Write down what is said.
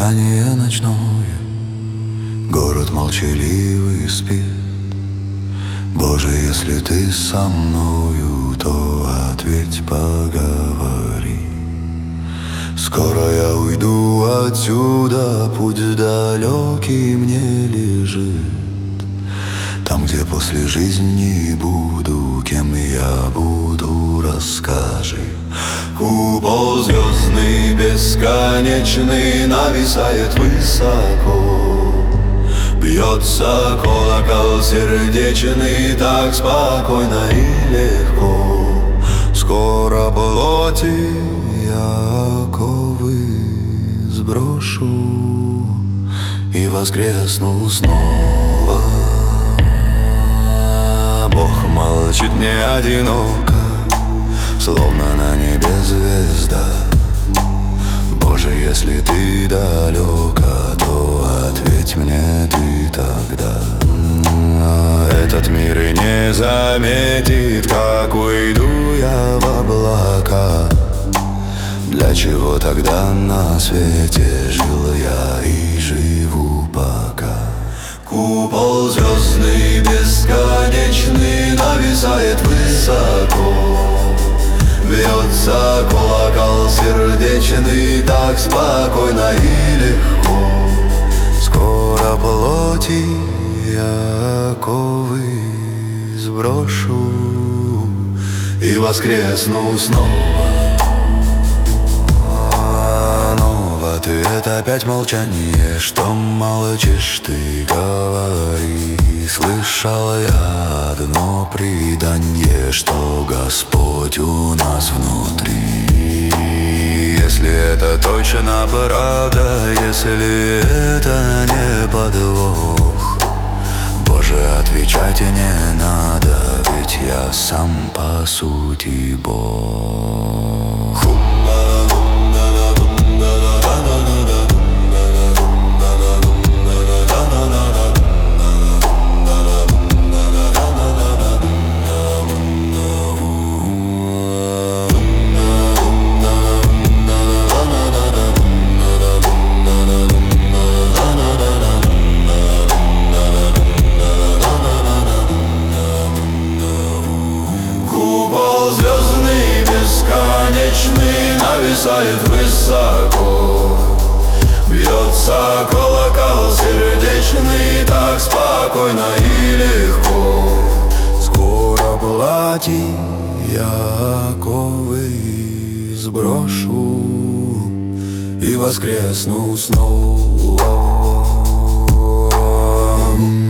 ожидание ночное, город молчаливый спит. Боже, если ты со мною, то ответь, поговори. Скоро я уйду отсюда, путь далекий мне лежит. Там, где после жизни буду, кем я буду, расскажи. Купол звездный, бесконечный, нависает высоко. Бьется колокол сердечный, так спокойно и легко. Скоро плоти я оковы сброшу и воскресну снова. Бог молчит, мне одиноко, словно на небе звезда. Боже, если ты далеко, то ответь мне ты тогда. Этот мир и не заметит, как уйду я в облака. Для чего тогда на свете жил я и живу пока? Купол звездный, бесконечный, нависает высоко. Бьется колокол сердечный, так спокойно и легко. Скоро плоти я оковы сброшу и воскресну снова. Но в ответ опять молчание. Что молчишь ты, говори. Слышал я одно преданье, что Господь у нас внутри. Если это точно правда, если это не подвох, Боже, отвечать не надо, ведь я сам по сути Бог. Звездный, бесконечный, нависает высоко. Бьется колокол сердечный, так спокойно и легко. Скоро плати я оковы сброшу и воскресну снова.